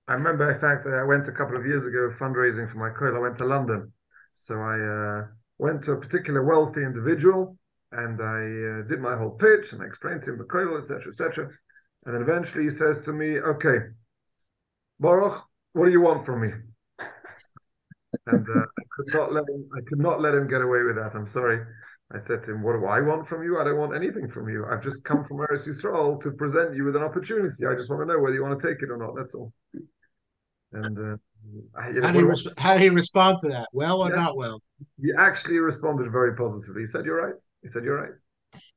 I remember, in fact, I went a couple of years ago fundraising for my koil. I went to London. So I went to a particular wealthy individual and I did my whole pitch and I explained to him the koil, etc., etc. And then eventually he says to me, okay, Baruch, what do you want from me? And I could not let him get away with that. I'm sorry. I said to him, what do I want from you? I don't want anything from you. I've just come from Eretz Yisrael to present you with an opportunity. I just want to know whether you want to take it or not. That's all. And How did he respond to that? Well or yeah, not well? he actually responded very positively. He said, "You're right." He said, "You're right."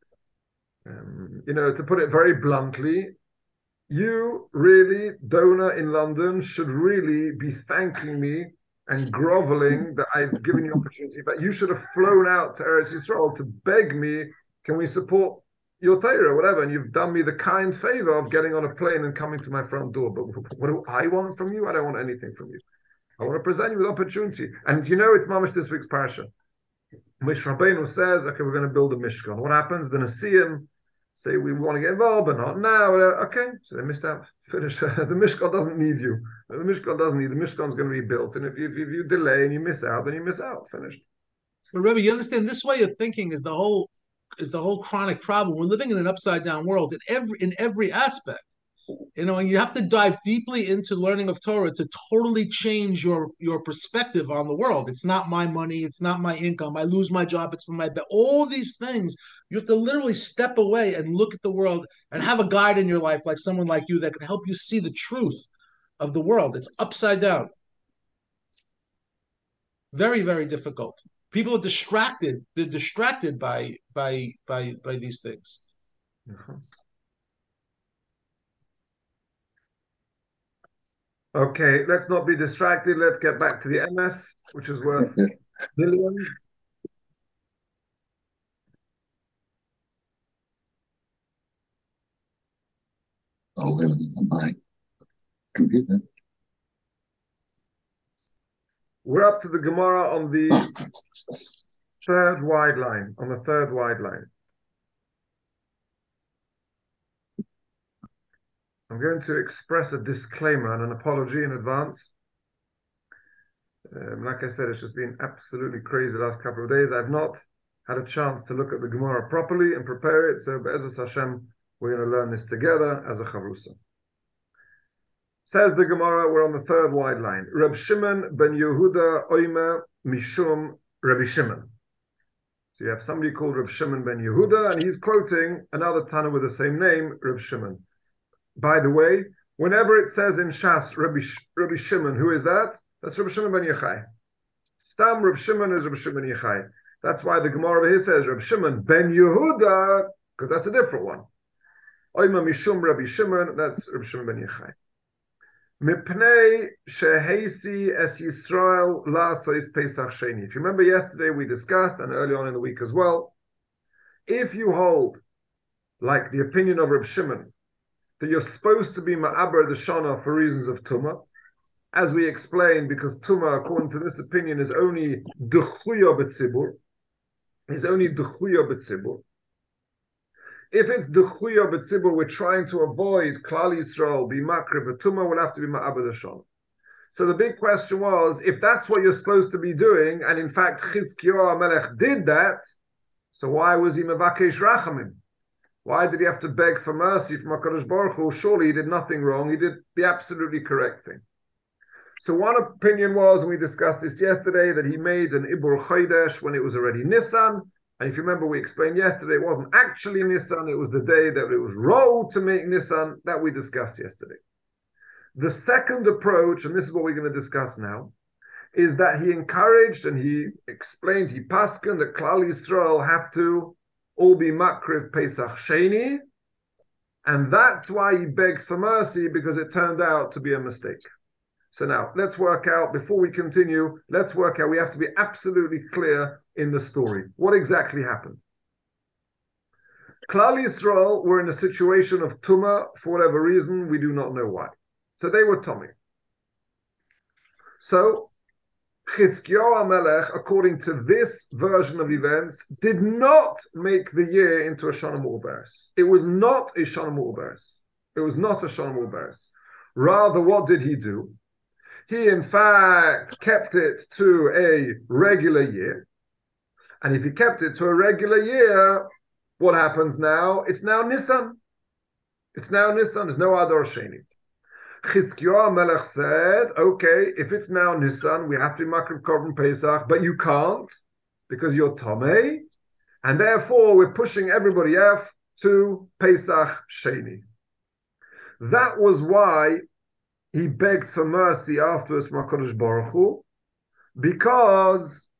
To put it very bluntly, you really, donor in London, should really be thanking me and groveling that I've given you opportunity. But you should have flown out to Eretz Yisrael to beg me, can we support your Torah or whatever? And you've done me the kind favor of getting on a plane and coming to my front door. But what do I want from you? I don't want anything from you. I want to present you with opportunity. And it's mamash this week's parsha. Moshe Rabbeinu says, okay, we're going to build a Mishkan. What happens? The Nesiim say, we want to get involved, but not now. Okay, so they missed out. Finish. The Mishkan doesn't need you. The Mishkan doesn't need. The Mishkan's going to be built. And if you delay and you miss out, then you miss out. Finished. But Rebbe, you understand this way of thinking is the whole chronic problem. We're living in an upside down world in every aspect. And you have to dive deeply into learning of Torah to totally change your perspective on the world. It's not my money, it's not my income. I lose my job, it's for my bet. All these things, you have to literally step away and look at the world and have a guide in your life, like someone like you that can help you see the truth of the world. It's upside down. Very, very difficult. People are distracted. They're distracted by these things. Okay, let's not be distracted. Let's get back to the MS, which is worth billions. Oh, wait a minute, on my computer. We're up to the Gemara on the third wide line. On the third wide line. I'm going to express a disclaimer and an apology in advance. Like I said, it's just been absolutely crazy the last couple of days. I've not had a chance to look at the Gemara properly and prepare it. So, Be'ezus Hashem, we're going to learn this together as a chavrusa. Says the Gemara, we're on the third wide line. Reb Shimon ben Yehuda Oimer Mishum Rabbi Shimon. So you have somebody called Reb Shimon ben Yehuda, and he's quoting another Tana with the same name, Reb Shimon. By the way, whenever it says in Shas Rabbi Shimon, who is that? That's Rabbi Shimon ben Yochai. Stam Rabbi Shimon is Rabbi Shimon ben Yochai. That's why the Gemara over here says Rabbi Shimon ben Yehuda, because that's a different one. Oima Mishum Rabbi Shimon, that's Rabbi Shimon ben Yochai. Mipnei Sheheisi Es Yisrael La Sois Pesach Sheni. If you remember yesterday, we discussed, and early on in the week as well, if you hold, like the opinion of Rabbi Shimon, that you're supposed to be ma'aber the shana for reasons of tumah, as we explained, because tumah, according to this opinion, is only duchuya b'tzibur, is only duchuya b'tzibur. If it's duchuya b'tzibur, we're trying to avoid Klal Yisrael be makriv tumah, we'll have to be ma'aber the shana. So the big question was, if that's what you're supposed to be doing, and in fact Chizkiyahu HaMelech did that, so why was he mevakesh rachamim? Why did he have to beg for mercy from HaKadosh Baruch Hu? Surely he did nothing wrong. He did the absolutely correct thing. So one opinion was, and we discussed this yesterday, that he made an Ibur Chodesh when it was already Nisan. And if you remember, we explained yesterday, it wasn't actually Nisan. It was the day that it was rolled to make Nisan that we discussed yesterday. The second approach, and this is what we're going to discuss now, is that he encouraged and he explained, he paskened that Klal Yisrael have to all be makriv Pesach Sheni, and that's why he begged for mercy, because it turned out to be a mistake. So now, let's work out, before we continue, we have to be absolutely clear in the story. What exactly happened? Klal Yisrael were in a situation of tumah, for whatever reason, we do not know why. So they were tummy. So, Chizkiyahu HaMelech, according to this version of events, did not make the year into a Shana Mu'uberes. It was not a Shana Mu'uberes. It was not a Shana Mu'uberes. Rather, what did he do? He, in fact, kept it to a regular year. And if he kept it to a regular year, what happens now? It's now Nisan. It's now Nisan. There's no Adar Sheni. Chizkiyahu Melech said, okay, if it's now Nisan, we have to be Makriv Korban Pesach, but you can't because you're Tomei, and therefore we're pushing everybody else to Pesach Sheni. That was why he begged for mercy afterwards from HaKadosh Baruch Hu, because,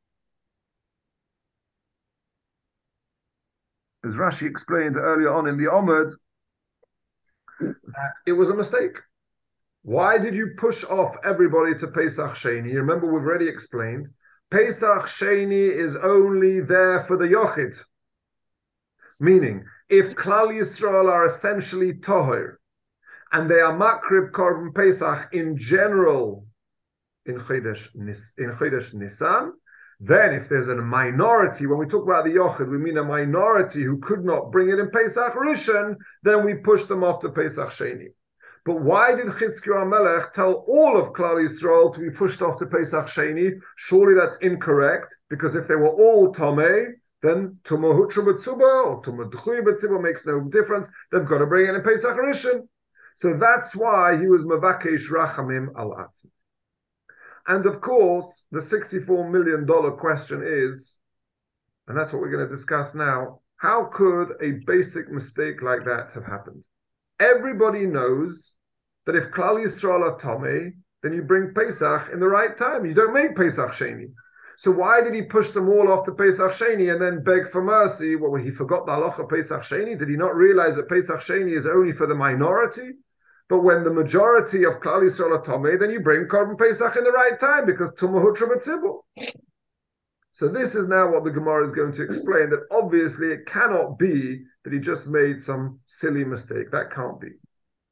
as Rashi explained earlier on in the Omid, that it was a mistake. Why did you push off everybody to Pesach Sheni? Remember, we've already explained, Pesach Sheni is only there for the Yochid. Meaning, if Klal Yisrael are essentially Toher, and they are Makriv Korban Pesach in general in Chodesh Nisan, then if there's a minority, when we talk about the Yochid, we mean a minority who could not bring it in Pesach Rishon, then we push them off to Pesach Sheni. But why did Chizkiyahu Melech tell all of Klal Yisrael to be pushed off to Pesach Sheni? Surely that's incorrect, because if they were all Tomei, then Tumah Hutra B'Tzuba or Tumah D'chuy B'Tzuba makes no difference. They've got to bring it in Pesach Rishon. So that's why he was Mavakesh Rachamim al Atzmi. And of course, the $64 million question is, and that's what we're going to discuss now, how could a basic mistake like that have happened? Everybody knows that if Klal Yisrael are Tomei, then you bring Pesach in the right time. You don't make Pesach Sheni. So why did he push them all off to Pesach Sheni and then beg for mercy? Well, he forgot the halacha Pesach Sheni. Did he not realize that Pesach Sheni is only for the minority? But when the majority of Klal Yisrael are Tomei, then you bring Korban Pesach in the right time because Tumah Hutra B'Tzibur. So this is now what the Gemara is going to explain, that obviously it cannot be that he just made some silly mistake. That can't be.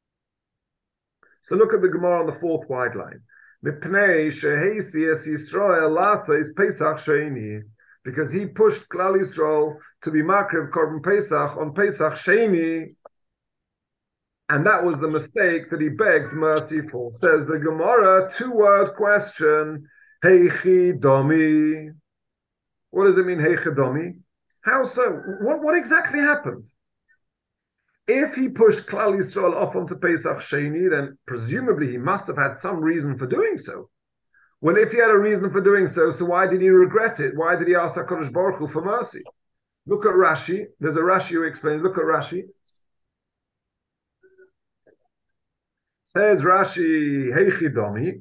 So look at the Gemara on the fourth wide line. Because he pushed Klal Yisrael to be Makriv Korban Pesach on Pesach Sheni, and that was the mistake that he begged mercy for. Says the Gemara, two-word question, Heichi Domi. What does it mean, Heichi Domi? How so? What exactly happened? If he pushed Klal Yisrael off onto Pesach Sheni, then presumably he must have had some reason for doing so. Well, if he had a reason for doing so, so why did he regret it? Why did he ask HaKadosh Baruch Hu for mercy? Look at Rashi. There's a Rashi who explains. Look at Rashi. Says Rashi, Heichi Domi,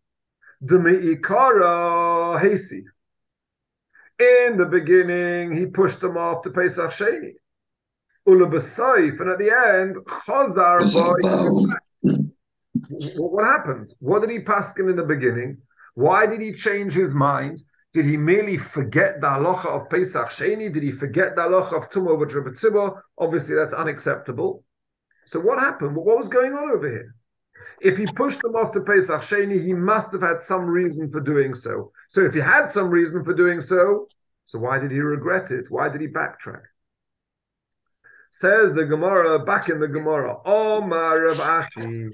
D'me'ikara Heisi. In the beginning, he pushed them off to Pesach Sheni. Ula b'sayif, and at the end, Chazar boy. What happened? What did he paskin in the beginning? Why did he change his mind? Did he merely forget the halacha of Pesach Sheni? Did he forget the halacha of Tumah B'Tzibur? Obviously, that's unacceptable. So what happened? What was going on over here? If he pushed them off to Pesach Sheni, he must have had some reason for doing so. So if he had some reason for doing so, so why did he regret it? Why did he backtrack? Says the Gemara, back in the Gemara, Omar Rav Ashi.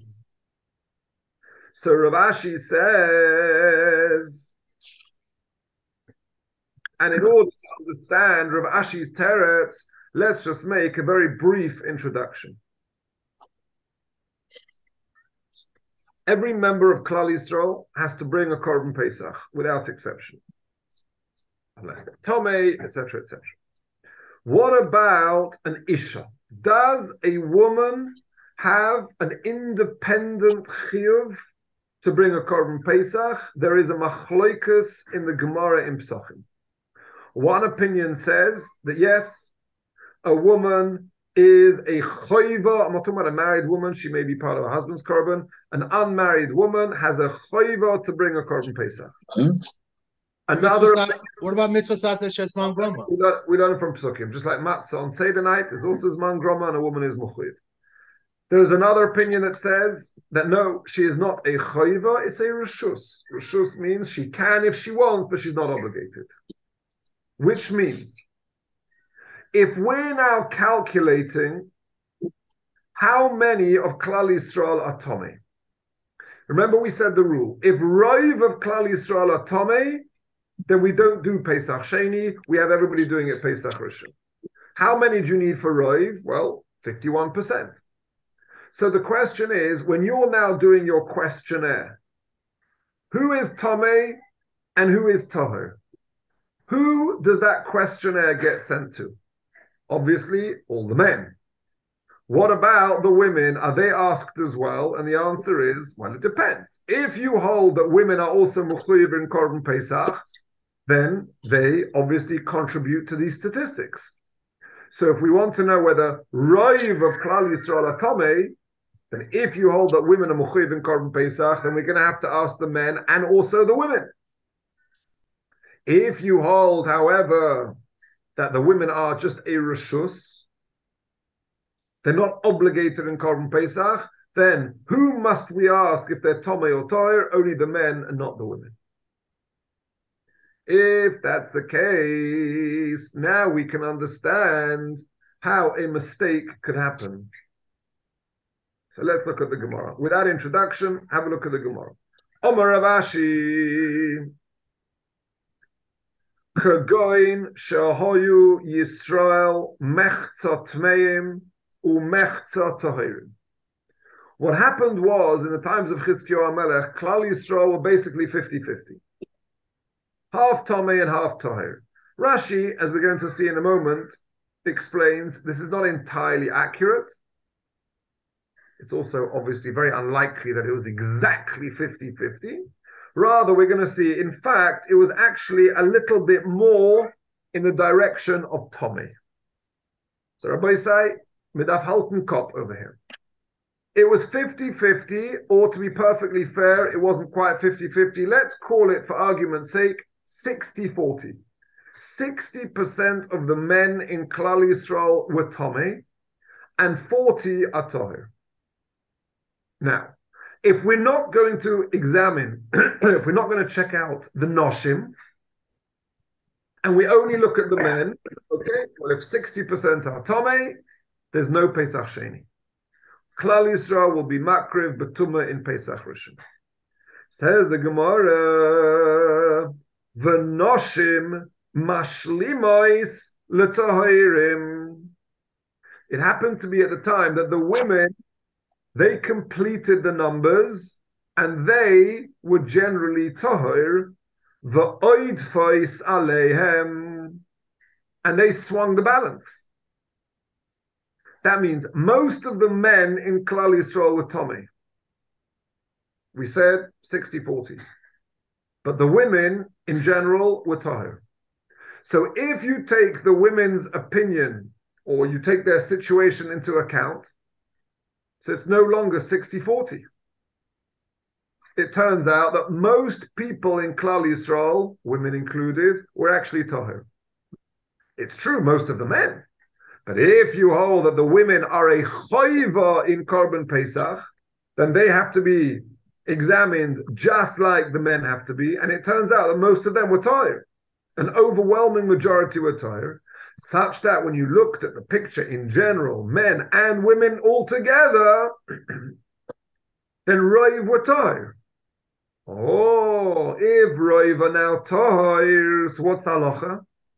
So Rav Ashi says, and in order to understand Rav Ashi's teretz, let's just make a very brief introduction. Every member of Klal Yisrael has to bring a Korban Pesach, without exception. Unless they're Tomei, etc., etc. What about an Isha? Does a woman have an independent chiyuv to bring a Korban Pesach? There is a machloikus in the Gemara in Pesachim. One opinion says that yes, a woman is a choiva. I'm not talking about a married woman. She may be part of her husband's korban. An unmarried woman has a choiva to bring a Korban Pesach. Another. What about mitzvah saseh shesman groma? We learn it from Pesukim. Just like matzah on Seder night is also zman groma, and a woman is mechuyev. There's another opinion that says that no, she is not a choiva, it's a reshus. Reshus means she can if she wants, but she's not obligated. Which means, if we're now calculating how many of Klal Yisrael are Tomei, Remember we said the rule. If Roiv of Klal Yisrael are Tomei, then we don't do Pesach Sheni. We have everybody doing it Pesach Rishon. How many do you need for Roiv? Well, 51%. So the question is, when you're now doing your questionnaire, who is Tomei and who is Toher? Who does that questionnaire get sent to? Obviously, all the men. What about the women? Are they asked as well? And the answer is, well, it depends. If you hold that women are also Mechuyev in Korban Pesach, then they obviously contribute to these statistics. So if we want to know whether Roiv of Klal Yisrael are Tomei, then if you hold that women are Mechuyev in Korban Pesach, then we're going to have to ask the men and also the women. If you hold, however, that the women are just a Rishus, they're not obligated in Korban Pesach, then who must we ask if they're Tomei or Toyer? Only the men and not the women. If that's the case, now we can understand how a mistake could happen. So let's look at the Gemara. With that introduction, have a look at the Gemara. Omar Rav Ashi, Chagoin Shahoyu Yisrael Mechza Tmeim Umechza Tahirim. What happened was, in the times of Chizkiyahu HaMelech, Klal Yisrael were basically 50-50. Half Tomei and half Tahir. Rashi, as we're going to see in a moment, explains this is not entirely accurate. It's also obviously very unlikely that it was exactly 50-50. Rather, we're going to see, in fact, it was actually a little bit more in the direction of Tomei. So Rabbi say, Midaf Halten Kop over here. It was 50-50, or to be perfectly fair, it wasn't quite 50-50. Let's call it, for argument's sake, 60-40. 60% of the men in Klal Yisrael were Tomei, and 40 are Toher. Now, if we're not going to examine, if we're not going to check out the Noshim, and we only look at the men, okay, well, if 60% are Tomei, there's no Pesach Sheni. Klal Yisrael will be Makriv Betuma in Pesach Rishon. Says the Gemara, V'noshim mashlimois l'tohirim. It happened to be at the time that the women, they completed the numbers and they were generally tohir, v'oidfais aleihem, and they swung the balance. That means most of the men in Klal Yisrael were Tomei. We said 60-40. But the women in general were Tahir. So if you take the women's opinion or you take their situation into account, so it's no longer 60-40. It turns out that most people in Klal Yisrael, women included, were actually Tahir. It's true, most of the men. But if you hold that the women are a choiva in Korban Pesach, then they have to be examined just like the men have to be, and it turns out that most of them were Tahir. An overwhelming majority were Tahir, such that when you looked at the picture in general, men and women all together, then Roiv were Tahir. Oh, if Roiv are now Tahir, so what's the halacha?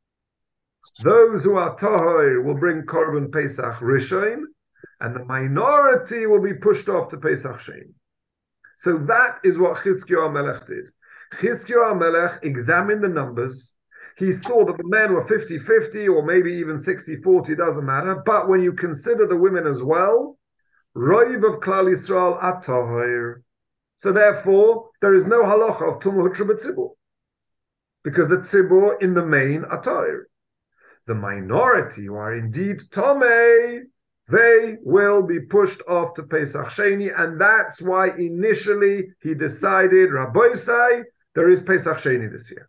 Those who are Tahir will bring Korban Pesach Rishon, and the minority will be pushed off to Pesach Sheni. So that is what Chizkiyahu HaMelech did. Chizkiyahu HaMelech examined the numbers. He saw that the men were 50-50 or maybe even 60-40, doesn't matter. But when you consider the women as well, Roiv of Klal Yisrael are Tahir. So therefore, there is no halacha of Tumah Hutra B'tzibur, because the Tzibur in the main are Tahir. The minority who are indeed Tomei, they will be pushed off to Pesach Sheni, and that's why initially he decided, Rabbi say, there is Pesach Sheni this year.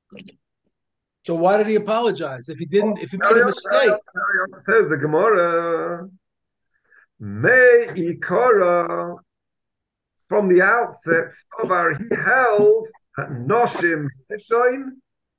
So why did he apologize if he didn't? If he made a mistake? Says the Gemara, Me ikara. From the outset, Sovar, he held Noshim Peshoin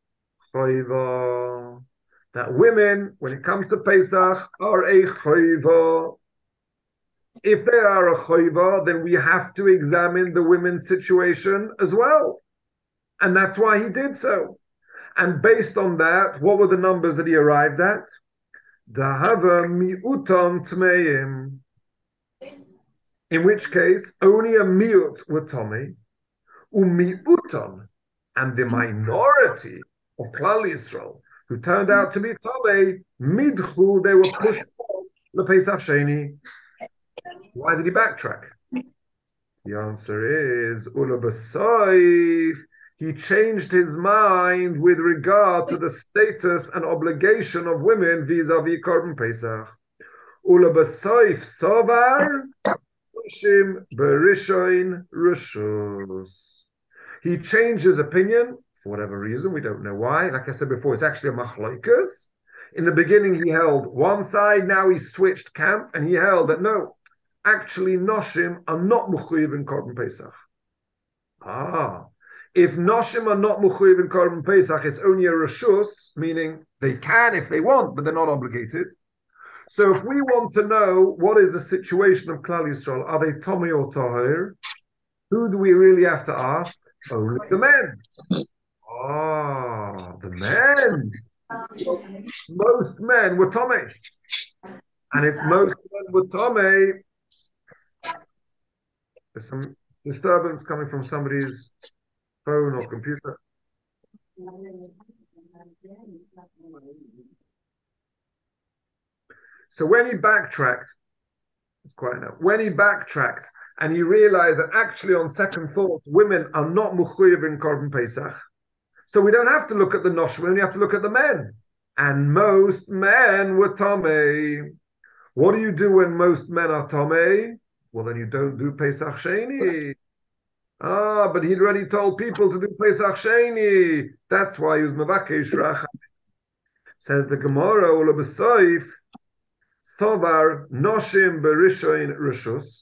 Choiva, that women, when it comes to Pesach, are a Choiva. If they are a choiva, then we have to examine the women's situation as well. And that's why he did so. And based on that, what were the numbers that he arrived at? Dahava mi'utam tmeim. In which case, only a miut were Tomei, umiutam, and the minority of Klal Yisrael, who turned out to be Tomei, midchu, they were pushed off the Pesach Sheni. Why did he backtrack? The answer is, Ula B'Soif, he changed his mind with regard to the status and obligation of women vis-a-vis Korban Pesach. Ula B'Soif Sovar, he changed his opinion for whatever reason, we don't know why. Like I said before, it's actually a machloikas. In the beginning, he held one side, now he switched camp, and he held that no, actually Noshim are not mechuyev in Korban Pesach. If Noshim are not mechuyev in Korban Pesach, it's only a reshus, meaning they can if they want, but they're not obligated. So if we want to know what is the situation of Klal Yisrael, are they Tomei or Tahir? Who do we really have to ask? Only the men. The men. Most men were Tomei. And if most men were Tomei, there's some disturbance coming from somebody's phone or computer. So when he backtracked, it's quiet now. When he backtracked and he realized that actually, on second thoughts, women are not mechuyev in Korban Pesach, so we don't have to look at the noshim; we only have to look at the men. And most men were Tomei. What do you do when most men are Tomei? Well, then you don't do Pesach Sheni. But he'd already told people to do Pesach Sheni. That's why he was Mevakesh Racham. Says the Gemara, Ula B'Soif, Sovar Noshim Berishoin Rishus.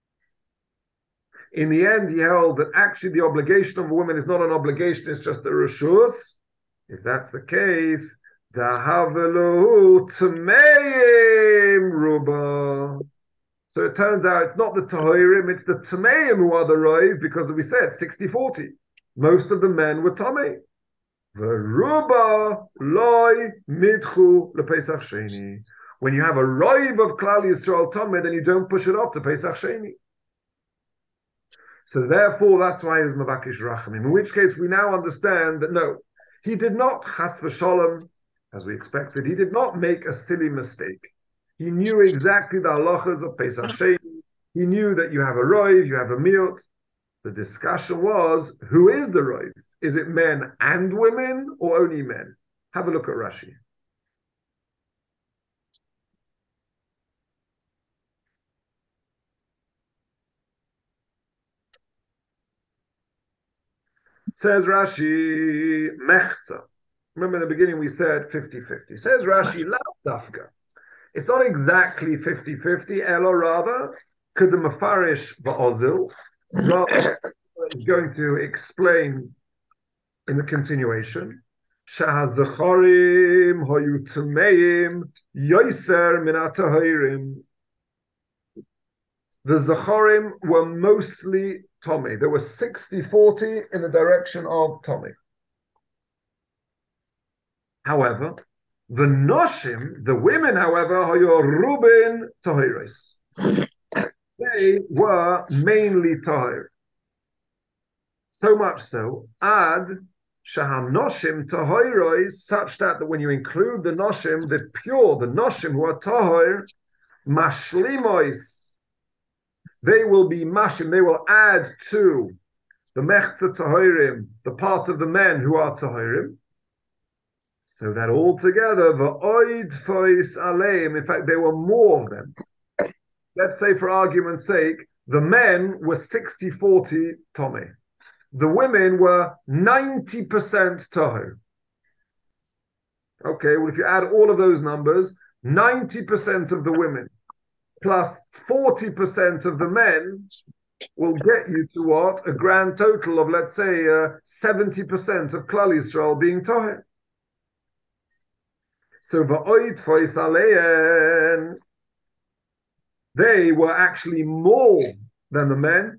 In the end, he held that actually the obligation of a woman is not an obligation, it's just a Rishus. If that's the case, Dahavelu Tmeim Ruba. So it turns out it's not the Tahirim, it's the Tmeim who are the Roiv, because we said 60-40. Most of the men were Tomei. Veruba loy midchu lePesach Sheni. When you have a Roiv of Klal Yisrael Tomei, then you don't push it off to Pesach Sheni. So therefore, that's why he's Mavakish Rachamim. In which case, we now understand that no, he did not chas v'sholem, as we expected. He did not make a silly mistake. He knew exactly the halachas of Pesach Sheni. He knew that you have a roiv, you have a miut. The discussion was, who is the roiv? Is it men and women or only men? Have a look at Rashi. Says Rashi, mechza. Remember in the beginning we said 50-50. Says Rashi, la dafka. It's not exactly 50-50, elo rather, could the mafarish ba'ozil, rather is going to explain in the continuation, shahazacharim hoyu tmeim yoiser min atahirim. The zacharim were mostly Tomei. There were 60-40 in the direction of Tomei. However, the noshim, the women, however, are Rubin Tahiris. They were mainly Tahir. So much so, ad shaham noshim Tahiris, such that when you include the noshim, the pure, the noshim who are Tahir, mashlimois, they will be mashim, they will add to the mechza Tahirim, the part of the men who are Tahirim. So that altogether, the oid fois aleim, in fact, there were more of them. Let's say, for argument's sake, the men were 60-40 Tomei. The women were 90% Tahir. Okay, well, if you add all of those numbers, 90% of the women plus 40% of the men will get you to what? A grand total of, let's say, 70% of Klal Yisrael being Tahir. So va'oid fois alein. they were actually more than the men.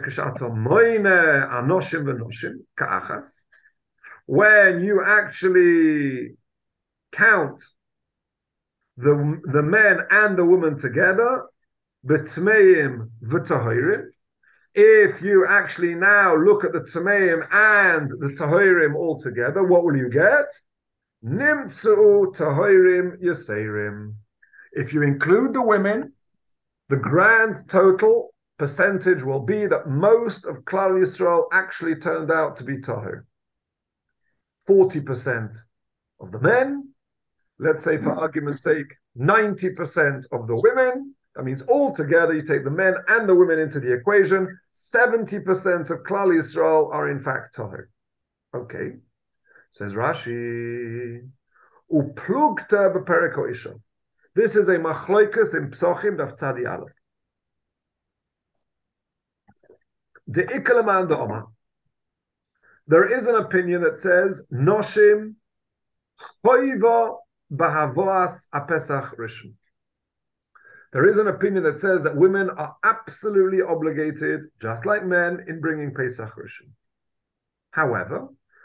When you actually count the men and the women together, b'tmeim v'tahirim. If you actually now look at the tmeim and the tahirim all together, what will you get? Nimtzu tahirim yaserim. If you include the women, the grand total percentage will be that most of Klal Yisrael actually turned out to be tahir. 40% of the men, let's say for argument's sake, 90% of the women. That means altogether you take the men and the women into the equation, 70% of Klal Yisrael are in fact tahir. Okay, says Rashi, uplugta b'perek ha'isha. This is a machloikus in Psochim daf tzadi aleph. The ikalaman da'oma. There is an opinion that says noshim choiva b'havoas apesach rishon. There is an opinion that says that women are absolutely obligated, just like men, in bringing Pesach Rishon. However,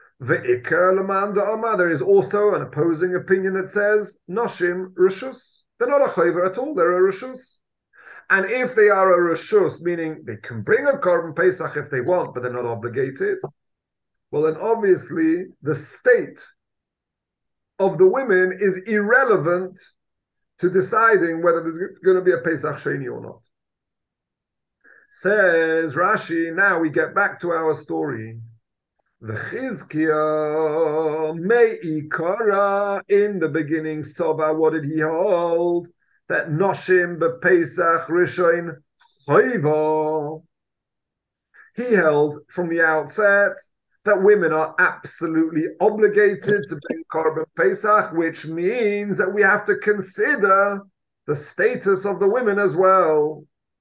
there is also an opposing opinion that says noshim rishus. They're not a chayva at all, they're a rishus. And if they are a rishus, meaning they can bring a korban Pesach if they want, but they're not obligated, well then obviously the state of the women is irrelevant to deciding whether there's going to be a Pesach Sheni or not. Says Rashi, now we get back to our story. The Chizkiah Me'ikara, in the beginning, Soba, what did he hold? That Noshim bePesach Rishon Chayva. He held from the outset that women are absolutely obligated to bring Korban Pesach, which means that we have to consider the status of the women as well.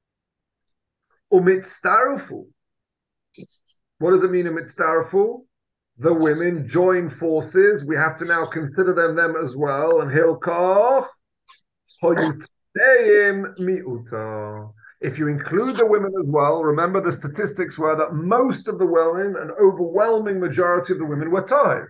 Umitztarufu. What does it mean, umitztarufu? The women join forces. We have to now consider them as well. And Hilkoch, hoyutneim miuta. If you include the women as well, remember the statistics were that most of the women, an overwhelming majority of the women, were tahir.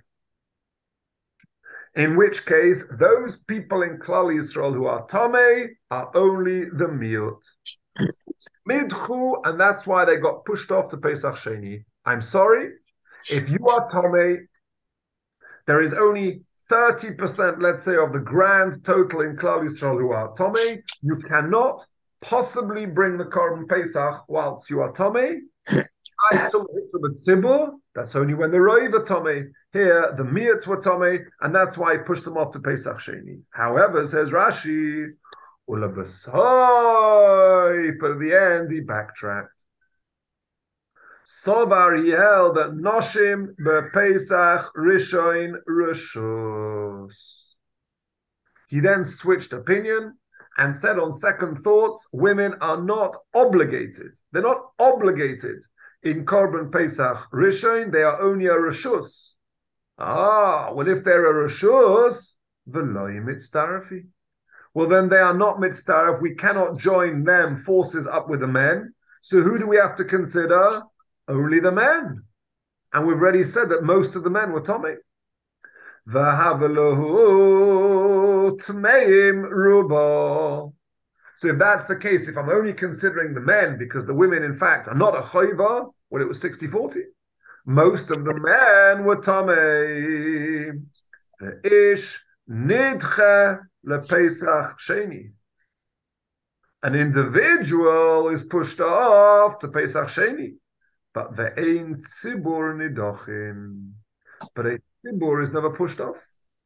In which case, those people in Klal Yisrael who are tamei are only the miut. Midchu, and that's why they got pushed off to Pesach Sheni. I'm sorry, if you are tamei, there is only 30%, let's say, of the grand total in Klal Yisrael who are tamei. You cannot possibly bring the Korban Pesach whilst you are tamei. That's only when the Roiv are tamei. Here, the Miyat were tamei, and that's why he pushed them off to Pesach Sheni. However, says Rashi, Ulabasai, but at the end he backtracked. Sovar, he held that Noshim bePesach Rishon Rishus. He then switched opinion and said on second thoughts, women are not obligated. They're not obligated in Korban Pesach Rishon, they are only a Rishus. Well, if they're a Rishus, v'lo mitztarafi. Well, then they are not mitztaraf. We cannot join them forces up with the men. So who do we have to consider? Only the men. And we've already said that most of the men were tamei. V'havelohu tmeim rubo. So if that's the case, if I'm only considering the men, because the women, in fact, are not a chayva, well, it was 60-40. Most of the men were tamei. The ish nidche lePesach Sheni. An individual is pushed off to Pesach Sheni, but the ein tzibur nidochin. But a tzibur is never pushed off.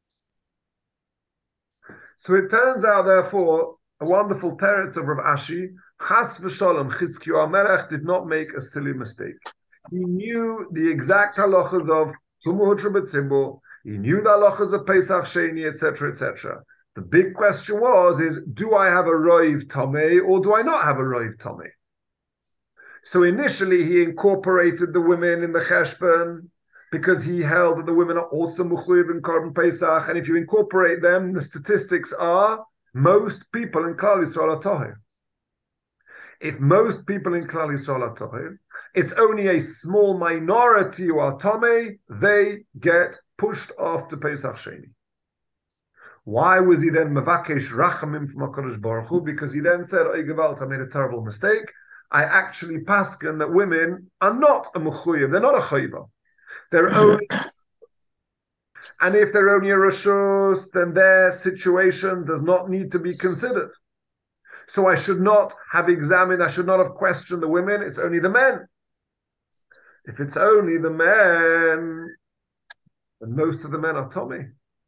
So it turns out, therefore, a wonderful teretz of Rav Ashi, Chas v'sholom, Chizkiyahu HaMelech did not make a silly mistake. He knew the exact halachas of Tumah Hutra B'tzibur. He knew the halachas of Pesach Sheni, etc., etc. The big question is, do I have a Roiv Tamei or do I not have a Roiv Tamei? So initially he incorporated the women in the Cheshbon because he held that the women are also Mechuyev in Korban Pesach, and if you incorporate them, the statistics are most people in Klal Yisrael are Tahir. If most people in Klal Yisrael are Tohev, it's only a small minority who are Tomei, they get pushed off to Pesach Sheni. Why was he then Mavakesh Rachamim from HaKadosh Baruch Hu? Because he then said, Oy Gewalt, I made a terrible mistake. I actually paskin that women are not a Mechuyev, they're not a Chayva. They're only, and if they're only a Rishus, then their situation does not need to be considered. So I should not have examined, I should not have questioned the women, it's only the men. If it's only the men, then most of the men are Tomei.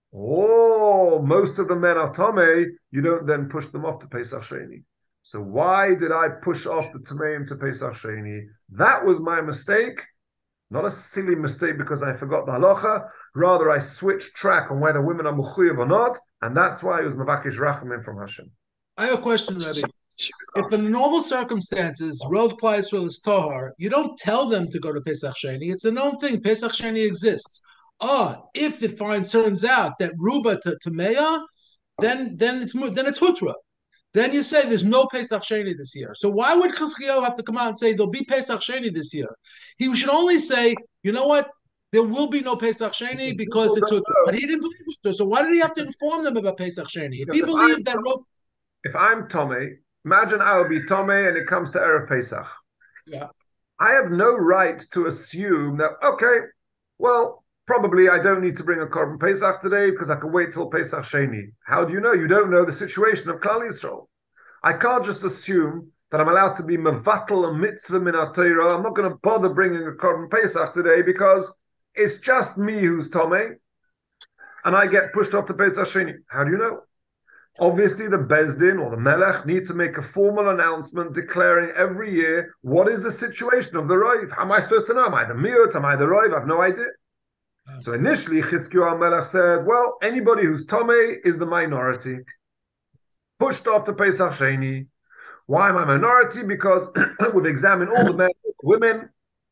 Oh, most of the men are Tomei, you don't then push them off to Pesach Sheni. So why did I push off the Tameim to Pesach Sheni? That was my mistake. Not a silly mistake because I forgot the halacha. Rather, I switched track on whether women are mechuyev or not, and that's why it was Mavakesh Rachamim from Hashem. I have a question, Rebbe. If in normal circumstances, Rov Klal Yisrael is Tahar, you don't tell them to go to Pesach Sheni. It's a known thing. Pesach Sheni exists. If it turns out that Ruba to Meya, then it's Hutra. Then you say there's no Pesach Sheni this year. So why would Chizkiyahu have to come out and say there'll be Pesach Sheni this year? He should only say, you know what, there will be no Pesach Sheni because it's Hutra. But he didn't believe Hutra. So why did he have to inform them about Pesach Sheni? If he believed that if I'm Tomei, imagine I will be Tomei and it comes to Erev Pesach. Yeah. I have no right to assume that, okay, well, probably I don't need to bring a Korban Pesach today because I can wait till Pesach Sheni. How do you know? You don't know the situation of Klal Yisrael. I can't just assume that I'm allowed to be mevatel a mitzvah min ha-Torah. I'm not going to bother bringing a Korban Pesach today because it's just me who's Tomei and I get pushed off to Pesach Sheni. How do you know? Obviously, the Bezdin or the Melech need to make a formal announcement declaring every year what is the situation of the Roiv. How am I supposed to know? Am I the Miut? Am I the Roiv? I have no idea. So initially, Chizkiyahu Melech said, well, anybody who's Tomei is the minority. Pushed off to Pesach Sheni. Why am I minority? Because we've examined all the men and women.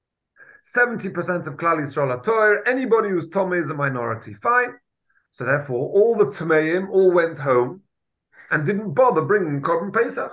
70% of Klal Yisrael are Torah. Anybody who's Tomei is a minority. Fine. So therefore, all the Tameim all went home and didn't bother bringing Korban Pesach.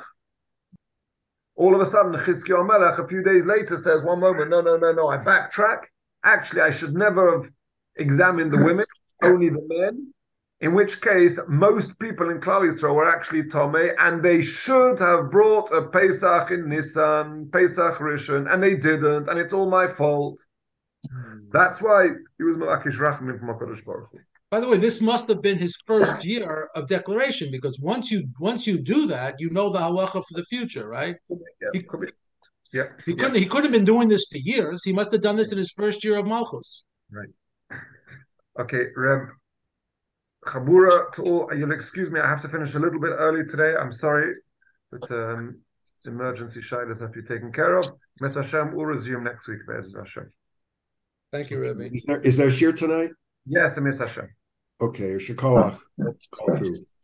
All of a sudden, Chizkiyahu Melech, a few days later, says, one moment, no, I backtrack. Actually, I should never have examined the women, only the men. In which case, most people in Klal Yisrael were actually Tomei, and they should have brought a Pesach in Nisan, Pesach Rishon, and they didn't, and it's all my fault. That's why he was Mavakesh Rachamim from HaKadosh Baruch Hu. By the way, this must have been his first year of declaration, because once you do that, you know the halacha for the future, right? Yeah, he couldn't have been doing this for years. He must have done this in his first year of Malchus. Right. Okay, Reb Chabura, to all, you'll excuse me, I have to finish a little bit early today. I'm sorry, but emergency shilas have to be taken care of. Met Hashem, we'll resume next week. Hashem. Thank you, Rebbe. Is there shir tonight? Yes, Met Hashem. Okay, Shikoach. Call through.